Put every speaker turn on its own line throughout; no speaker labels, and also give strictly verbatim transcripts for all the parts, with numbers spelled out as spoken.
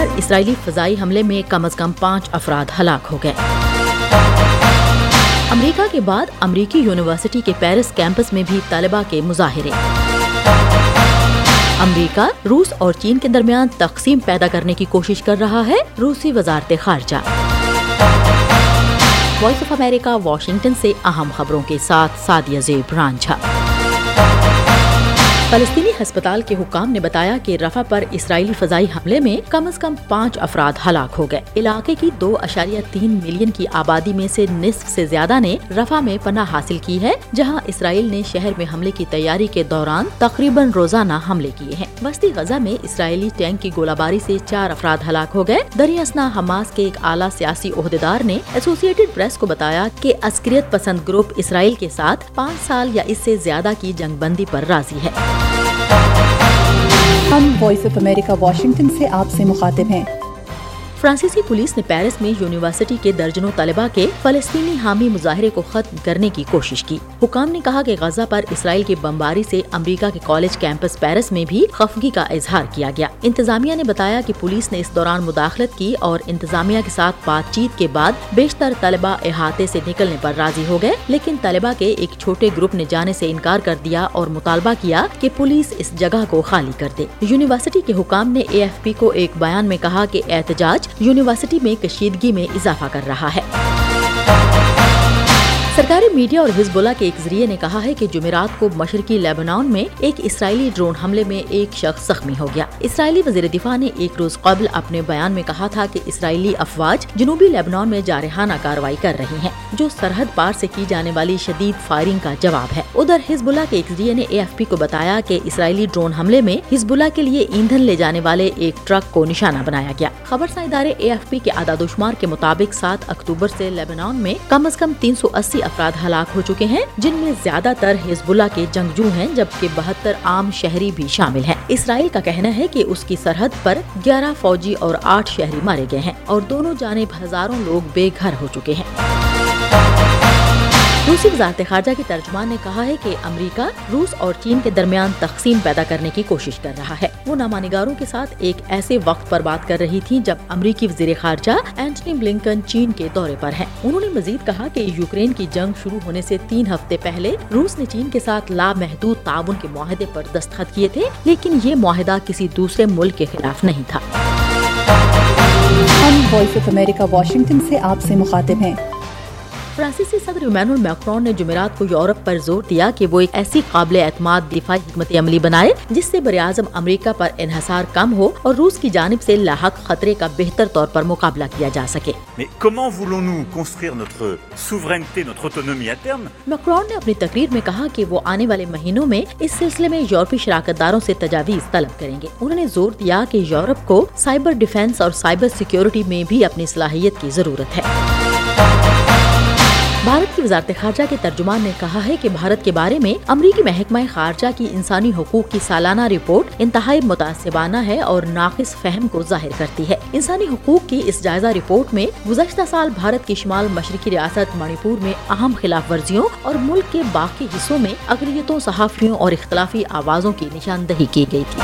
پر اسرائیلی فضائی حملے میں کم از کم پانچ افراد ہلاک ہو گئے۔ امریکہ کے بعد امریکی یونیورسٹی کے پیرس کیمپس میں بھی طلباء کے مظاہرے۔ امریکہ روس اور چین کے درمیان تقسیم پیدا کرنے کی کوشش کر رہا ہے، روسی وزارت خارجہ۔ وائس آف امریکہ واشنگٹن سے اہم خبروں کے ساتھ سعدیہ زیب رانجھا۔ فلسطینی ہسپتال کے حکام نے بتایا کہ رفح پر اسرائیلی فضائی حملے میں کم از کم پانچ افراد ہلاک ہو گئے۔ علاقے کی دو اشاریہ تین ملین کی آبادی میں سے نصف سے زیادہ نے رفح میں پناہ حاصل کی ہے، جہاں اسرائیل نے شہر میں حملے کی تیاری کے دوران تقریباً روزانہ حملے کیے ہیں۔ وسطی غزہ میں اسرائیلی ٹینک کی گولہ باری سے چار افراد ہلاک ہو گئے۔ دریں اثنا حماس کے ایک اعلیٰ سیاسی عہدیدار نے ایسوسی ایٹڈ پریس کو بتایا کہ عسکریت پسند گروپ اسرائیل کے ساتھ پانچ سال یا اس سے زیادہ کی جنگ بندی پر راضی ہے۔
ہم وائس آف امریکہ واشنگٹن سے آپ سے مخاطب ہیں۔
فرانسیسی پولیس نے پیرس میں یونیورسٹی کے درجنوں طلباء کے فلسطینی حامی مظاہرے کو ختم کرنے کی کوشش کی۔ حکام نے کہا کہ غزہ پر اسرائیل کی بمباری سے امریکہ کے کالج کیمپس پیرس میں بھی خفگی کا اظہار کیا گیا۔ انتظامیہ نے بتایا کہ پولیس نے اس دوران مداخلت کی اور انتظامیہ کے ساتھ بات چیت کے بعد بیشتر طلباء احاطے سے نکلنے پر راضی ہو گئے، لیکن طلباء کے ایک چھوٹے گروپ نے جانے سے انکار کر دیا اور مطالبہ کیا کہ پولیس اس جگہ کو خالی کر دے۔ یونیورسٹی کے حکام نے اے ایف پی کو ایک بیان میں کہا کہ احتجاج یونیورسٹی میں کشیدگی میں اضافہ کر رہا ہے۔ سرکاری میڈیا اور حزب اللہ کے ایک ذریعے نے کہا ہے کہ جمعرات کو مشرقی لیبنان میں ایک اسرائیلی ڈرون حملے میں ایک شخص زخمی ہو گیا۔ اسرائیلی وزیر دفاع نے ایک روز قبل اپنے بیان میں کہا تھا کہ اسرائیلی افواج جنوبی لیبنان میں جارحانہ کارروائی کر رہی ہیں، جو سرحد پار سے کی جانے والی شدید فائرنگ کا جواب ہے۔ ادھر حزب اللہ کے ایک ذریعے نے اے ایف پی کو بتایا کہ اسرائیلی ڈرون حملے میں حزب اللہ کے لیے ایندھن لے جانے والے ایک ٹرک کو نشانہ بنایا گیا۔ خبرساں ادارے اے ایف پی کے اعداد و شمار کے مطابق سات اکتوبر سے لیبنان میں کم از کم تین سو اسی افراد ہلاک ہو چکے ہیں، جن میں زیادہ تر حزب اللہ کے جنگجو ہیں، جبکہ بہتر عام شہری بھی شامل ہیں۔ اسرائیل کا کہنا ہے کہ اس کی سرحد پر گیارہ فوجی اور آٹھ شہری مارے گئے ہیں اور دونوں جانب ہزاروں لوگ بے گھر ہو چکے ہیں۔ روسی وزارت خارجہ کی ترجمان نے کہا ہے کہ امریکہ روس اور چین کے درمیان تقسیم پیدا کرنے کی کوشش کر رہا ہے۔ وہ نامہ نگاروں کے ساتھ ایک ایسے وقت پر بات کر رہی تھی جب امریکی وزیر خارجہ اینٹنی بلنکن چین کے دورے پر ہیں۔ انہوں نے مزید کہا کہ یوکرین کی جنگ شروع ہونے سے تین ہفتے پہلے روس نے چین کے ساتھ لامحدود تعاون کے معاہدے پر دستخط کیے تھے، لیکن یہ معاہدہ کسی دوسرے ملک کے خلاف نہیں تھا۔
ہم وائس آف امریکہ واشنگٹن سے آپ سے مخاطب ہیں۔
فرانسیسی صدر ایمانوئل میکرون نے جمعرات کو یورپ پر زور دیا کہ وہ ایک ایسی قابل اعتماد دفاعی حکمت عملی بنائے جس سے براعظم امریکہ پر انحصار کم ہو اور روس کی جانب سے لاحق خطرے کا بہتر طور پر مقابلہ کیا جا سکے۔ میکرون نے اپنی تقریر میں کہا کہ وہ آنے والے مہینوں میں اس سلسلے میں یورپی شراکت داروں سے تجاویز طلب کریں گے۔ انہوں نے زور دیا کہ یورپ کو سائبر ڈیفنس اور سائبر سیکیورٹی میں بھی اپنی صلاحیت کی ضرورت ہے۔ بھارت کی وزارت خارجہ کے ترجمان نے کہا ہے کہ بھارت کے بارے میں امریکی محکمہ خارجہ کی انسانی حقوق کی سالانہ رپورٹ انتہائی متعصبانہ ہے اور ناقص فہم کو ظاہر کرتی ہے۔ انسانی حقوق کی اس جائزہ رپورٹ میں گزشتہ سال بھارت کی شمال مشرقی ریاست منی پور میں اہم خلاف ورزیوں اور ملک کے باقی حصوں میں اقلیتوں، صحافیوں اور اختلافی آوازوں کی نشاندہی کی گئی تھی۔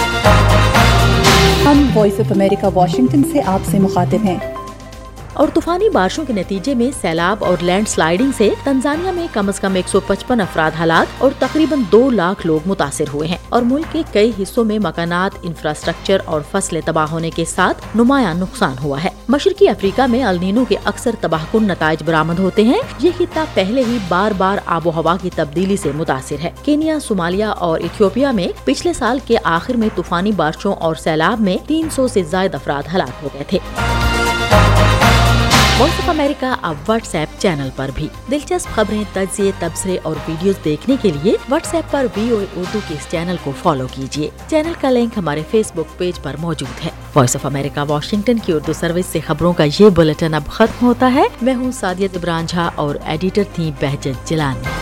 ہم وائس آف امریکہ واشنگٹن سے آپ سے مخاطب ہیں۔
اور طوفانی بارشوں کے نتیجے میں سیلاب اور لینڈ سلائیڈنگ سے تنزانیہ میں کم از کم ایک سو پچپن افراد ہلاک اور تقریباً دو لاکھ لوگ متاثر ہوئے ہیں اور ملک کے کئی حصوں میں مکانات، انفراسٹرکچر اور فصلیں تباہ ہونے کے ساتھ نمایاں نقصان ہوا ہے۔ مشرقی افریقہ میں النینو کے اکثر تباہ کن نتائج برآمد ہوتے ہیں۔ یہ خطہ پہلے ہی بار بار آب و ہوا کی تبدیلی سے متاثر ہے۔ کینیا، صومالیہ اور ایتھیوپیا میں پچھلے سال کے آخر میں طوفانی بارشوں اور سیلاب میں تین سو سے زائد افراد ہلاک ہو گئے تھے۔ وائس آف امریکہ اب واٹس ایپ چینل پر بھی دلچسپ خبریں، تجزیے، تبصرے اور ویڈیوز دیکھنے کے لیے واٹس ایپ پر وی او اے اردو کے اس چینل کو فالو کیجیے۔ چینل کا لنک ہمارے فیس بک پیج پر موجود ہے۔ وائس آف امریکہ واشنگٹن کی اردو سروس سے خبروں کا یہ بلیٹن اب ختم ہوتا ہے۔ میں ہوں سعدیہ زیب رانجھا اور ایڈیٹر تھی بہجت جیلانی۔